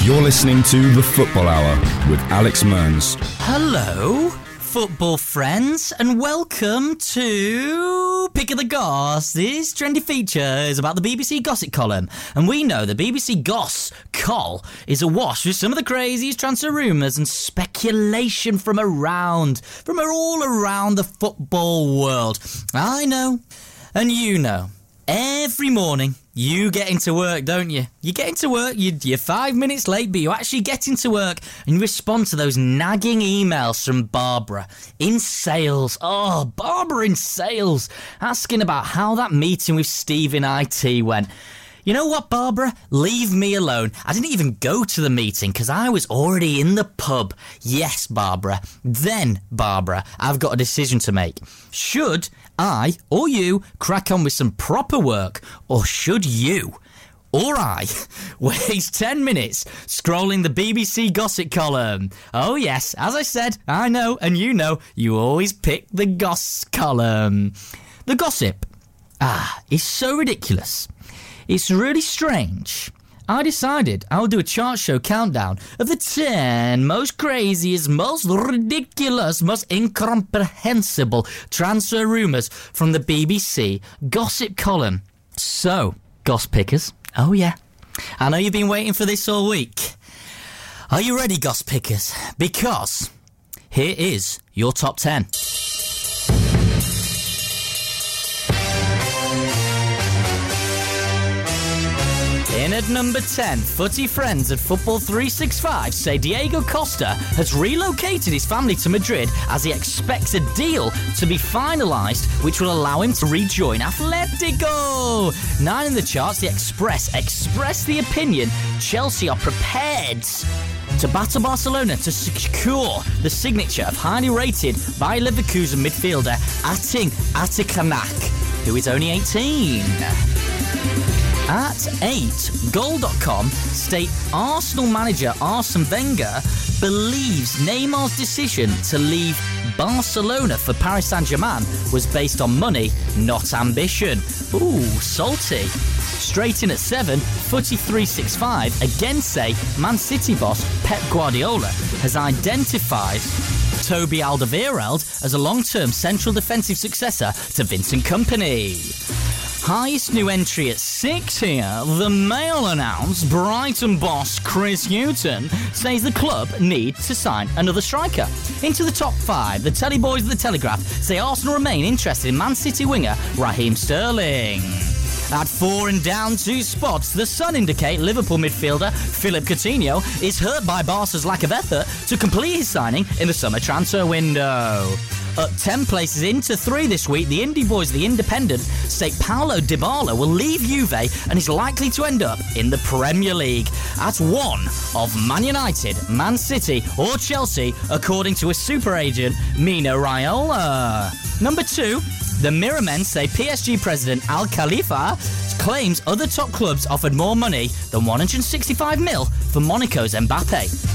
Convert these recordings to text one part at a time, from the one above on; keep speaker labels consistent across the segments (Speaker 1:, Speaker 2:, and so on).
Speaker 1: You're listening to The Football Hour with Alex Mearns.
Speaker 2: Hello, football friends, and welcome to Pick of the Goss. This trendy feature is about the BBC Gossip column, and we know the BBC Goss col is awash with some of the craziest transfer rumours and speculation from all around the football world. I know, and you know. Every morning, you get into work, don't you? You get into work, you're 5 minutes late, but you actually get into work and you respond to those nagging emails from Barbara in sales. Oh, Barbara in sales, asking about how that meeting with Steve in IT went. You know what, Barbara? Leave me alone. I didn't even go to the meeting because I was already in the pub. Yes, Barbara. Then, Barbara, I've got a decision to make. Should I or you crack on with some proper work, or should you or I waste 10 minutes scrolling the BBC Gossip column? Oh yes, as I said, I know, and you know, you always pick the Goss column. The gossip, is so ridiculous. It's really strange. I decided I'll do a chart show countdown of the 10 most craziest, most ridiculous, most incomprehensible transfer rumours from the BBC Gossip column. So, Goss Pickers, oh yeah, I know you've been waiting for this all week. Are you ready, Goss Pickers? Because here is your top 10. In at number 10, footy friends at Football 365 say Diego Costa has relocated his family to Madrid as he expects a deal to be finalised which will allow him to rejoin Atletico. 9 in the charts, The Express expressed the opinion Chelsea are prepared to battle Barcelona to secure the signature of highly rated Bayer Leverkusen midfielder Atin Atikanak, who is only 18. At 8, Goal.com state Arsenal manager Arsene Wenger believes Neymar's decision to leave Barcelona for Paris Saint-Germain was based on money, not ambition. Ooh, salty. Straight in at 7, Footy 365 again say Man City boss Pep Guardiola has identified Toby Alderweireld as a long-term central defensive successor to Vincent Kompany. Highest new entry at 6 here, the Mail announced Brighton boss Chris Hughton says the club need to sign another striker. Into the top 5, the Telly Boys of the Telegraph say Arsenal remain interested in Man City winger Raheem Sterling. At 4 and down 2 spots, the Sun indicate Liverpool midfielder Philippe Coutinho is hurt by Barca's lack of effort to complete his signing in the summer transfer window. Up 10 places into 3 this week, the Indie Boys of the Independent state Paulo Dybala will leave Juve and is likely to end up in the Premier League. At 1 of Man United, Man City or Chelsea, according to a super agent, Mino Raiola. Number 2, the Mirror Men say PSG president Al Khalifa claims other top clubs offered more money than 165 mil for Monaco's Mbappe.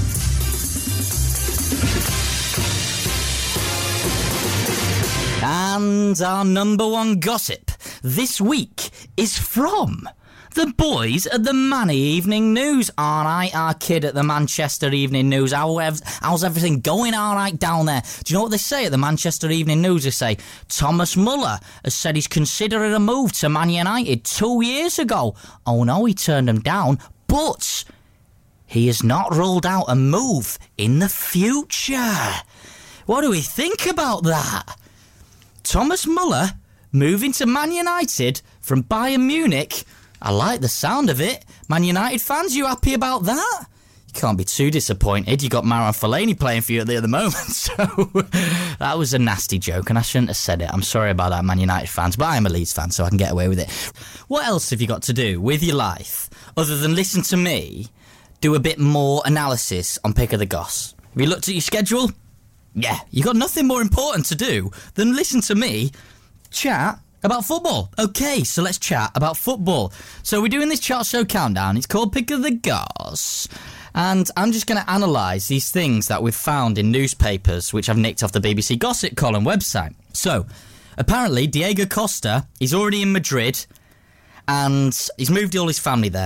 Speaker 2: And our number 1 gossip this week is from the boys at the Manny Evening News. Alright, our kid at the Manchester Evening News. How's everything going alright down there? Do you know what they say at the Manchester Evening News? They say Thomas Muller has said he's considering a move to Man United 2 years ago. Oh no, he turned him down, but he has not ruled out a move in the future. What do we think about that? Thomas Muller moving to Man United from Bayern Munich. I like the sound of it. Man United fans, you happy about that? You can't be too disappointed. You got Marouane Fellaini playing for you at the moment. So that was a nasty joke and I shouldn't have said it. I'm sorry about that, Man United fans, but I'm a Leeds fan so I can get away with it. What else have you got to do with your life other than listen to me do a bit more analysis on Pick of the Goss? Have you looked at your schedule? Yeah, you got nothing more important to do than listen to me chat about football. Okay, so let's chat about football. So we're doing this chart show countdown. It's called Pick of the Goss. And I'm just going to analyse these things that we've found in newspapers, which I've nicked off the BBC Gossip column website. So, apparently, Diego Costa, he's already in Madrid, and he's moved all his family there.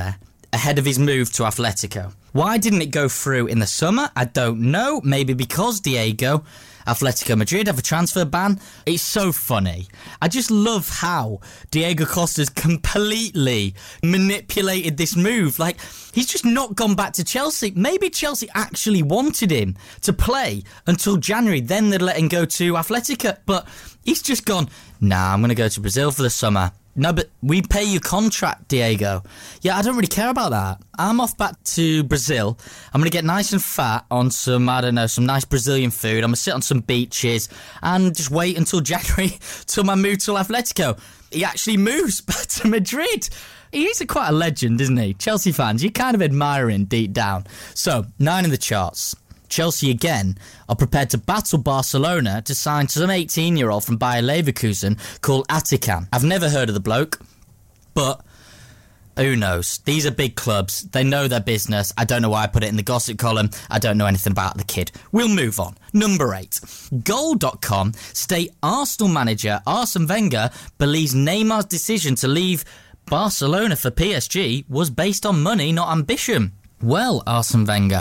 Speaker 2: ahead of his move to Atletico. Why didn't it go through in the summer? I don't know. Maybe because Diego, Atletico Madrid have a transfer ban. It's so funny. I just love how Diego Costa's completely manipulated this move. Like, he's just not gone back to Chelsea. Maybe Chelsea actually wanted him to play until January, then they'd let him go to Atletico. But he's just gone, nah, I'm going to go to Brazil for the summer. No, but we pay your contract, Diego. Yeah, I don't really care about that. I'm off back to Brazil. I'm going to get nice and fat on some, I don't know, some nice Brazilian food. I'm going to sit on some beaches and just wait until January till my move to Atletico. He actually moves back to Madrid. He's quite a legend, isn't he? Chelsea fans, you kind of admire him deep down. So, 9 in the charts. Chelsea again are prepared to battle Barcelona to sign some 18-year-old from Bayer Leverkusen called Atakan. I've never heard of the bloke, but who knows? These are big clubs. They know their business. I don't know why I put it in the gossip column. I don't know anything about the kid. We'll move on. Number 8. Goal.com state Arsenal manager Arsene Wenger believes Neymar's decision to leave Barcelona for PSG was based on money, not ambition. Well, Arsene Wenger,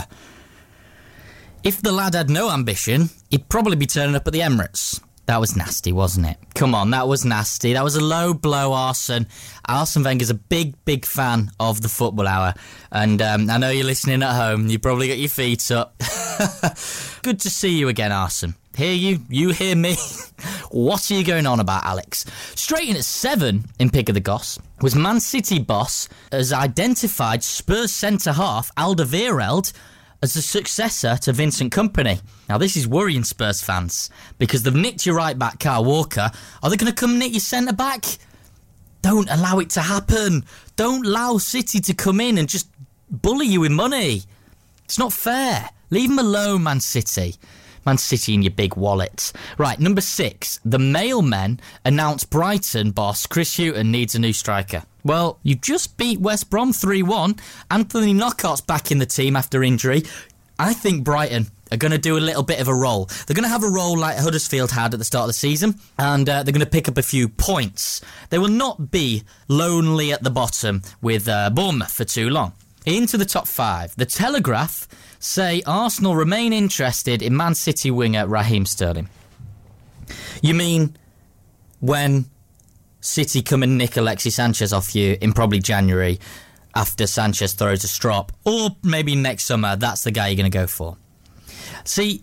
Speaker 2: if the lad had no ambition, he'd probably be turning up at the Emirates. That was nasty, wasn't it? Come on, that was nasty. That was a low blow, Arsene. Arsene Wenger's a big, big fan of the Football Hour. And I know you're listening at home. You probably got your feet up. Good to see you again, Arsene. Hear you, you hear me. What are you going on about, Alex? Straight in at 7 in Pick of the Goss was Man City boss has identified Spurs centre-half Alderweireld as the successor to Vincent Kompany. Now, this is worrying Spurs fans, because they've nicked your right-back, Kyle Walker. Are they going to come nick your centre-back? Don't allow it to happen. Don't allow City to come in and just bully you with money. It's not fair. Leave them alone, Man City. Man City and your big wallet. Right, number 6. The Mailmen announced Brighton boss Chris Hughton needs a new striker. Well, you just beat West Brom 3-1. Anthony Knockout's back in the team after injury. I think Brighton are going to do a little bit of a roll. They're going to have a roll like Huddersfield had at the start of the season, and they're going to pick up a few points. They will not be lonely at the bottom with Bournemouth for too long. Into the top 5. The Telegraph say Arsenal remain interested in Man City winger Raheem Sterling. You mean when City come and nick Alexis Sanchez off you in probably January after Sanchez throws a strop, or maybe next summer, that's the guy you're going to go for? See,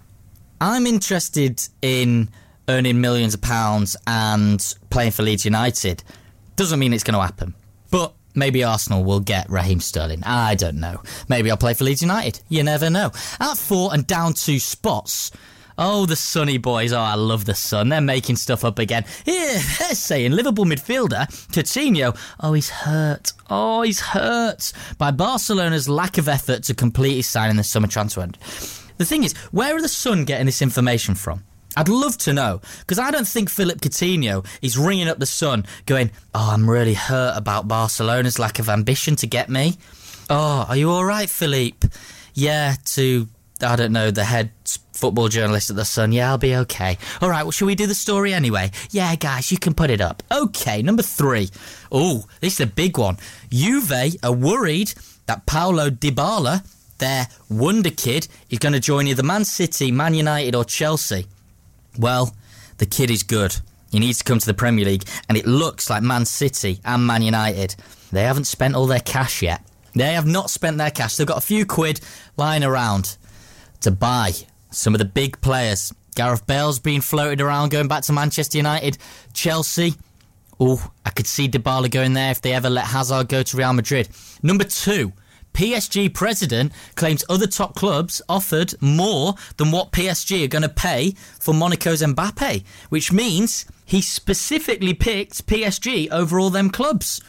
Speaker 2: I'm interested in earning millions of pounds and playing for Leeds United. Doesn't mean it's going to happen. But maybe Arsenal will get Raheem Sterling. I don't know. Maybe I'll play for Leeds United. You never know. At 4 and down 2 spots. Oh, the Sunny boys. Oh, I love the Sun. They're making stuff up again. Here, they're saying Liverpool midfielder Coutinho. Oh, he's hurt. Oh, he's hurt by Barcelona's lack of effort to complete his signing the summer transfer window. The thing is, where are the Sun getting this information from? I'd love to know, because I don't think Philip Coutinho is ringing up the Sun going, oh, I'm really hurt about Barcelona's lack of ambition to get me. Oh, are you all right, Philippe? Yeah, to, I don't know, the head football journalist at the Sun. Yeah, I'll be okay. All right, well, shall we do the story anyway? Yeah, guys, you can put it up. Okay, number 3. Oh, this is a big one. Juve are worried that Paulo Dybala, their wonder kid, is going to join either Man City, Man United or Chelsea. Well, the kid is good. He needs to come to the Premier League, and it looks like Man City and Man United, they haven't spent all their cash yet. They have not spent their cash. They've got a few quid lying around to buy some of the big players. Gareth Bale's been floated around going back to Manchester United. Chelsea, oh, I could see Dybala going there if they ever let Hazard go to Real Madrid. Number 2. PSG president claims other top clubs offered more than what PSG are going to pay for Monaco's Mbappe, which means he specifically picked PSG over all them clubs.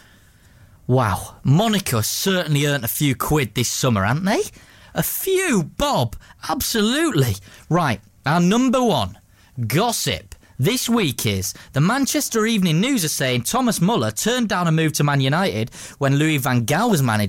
Speaker 2: Wow, Monaco certainly earned a few quid this summer, haven't they? A few, Bob, absolutely. Right, our number 1 gossip this week is the Manchester Evening News are saying Thomas Muller turned down a move to Man United when Louis van Gaal was manager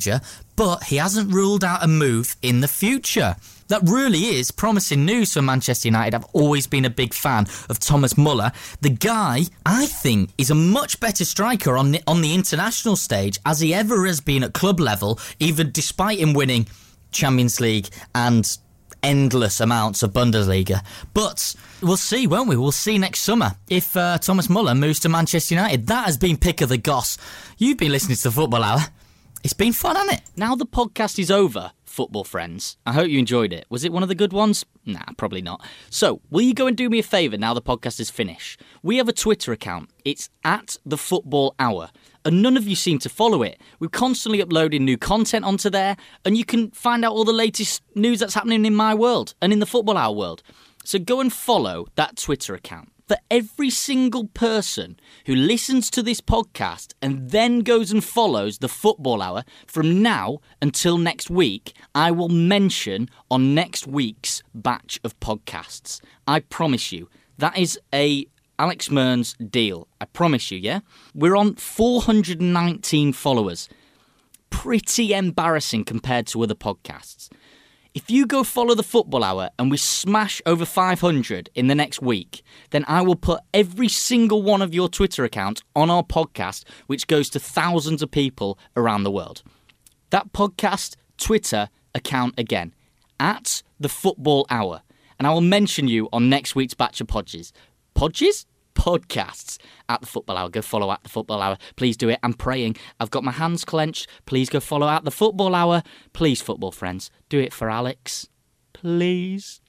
Speaker 2: but he hasn't ruled out a move in the future. That really is promising news for Manchester United. I've always been a big fan of Thomas Muller. The guy, I think, is a much better striker on the international stage as he ever has been at club level, even despite him winning Champions League and endless amounts of Bundesliga. But we'll see, won't we? We'll see next summer if Thomas Muller moves to Manchester United. That has been Pick of the Goss. You've been listening to the Football Hour. It's been fun, hasn't it?
Speaker 3: Now the podcast is over, football friends. I hope you enjoyed it. Was it one of the good ones? Nah, probably not. So, will you go and do me a favour now the podcast is finished? We have a Twitter account. It's at The Football Hour. And none of you seem to follow it. We're constantly uploading new content onto there, and you can find out all the latest news that's happening in my world and in the Football Hour world. So go and follow that Twitter account. For every single person who listens to this podcast and then goes and follows the Football Hour from now until next week, I will mention on next week's batch of podcasts. I promise you. That is a Alex Mearns deal. I promise you, yeah? We're on 419 followers. Pretty embarrassing compared to other podcasts. If you go follow the Football Hour and we smash over 500 in the next week, then I will put every single one of your Twitter accounts on our podcast, which goes to thousands of people around the world. That podcast Twitter account again, at the Football Hour. And I will mention you on next week's batch of podges. Podges? Podcasts at the Football Hour. Go follow at the Football Hour. Please do it. I'm praying. I've got my hands clenched. Please go follow at the Football Hour. Please, football friends, do it for Alex. Please.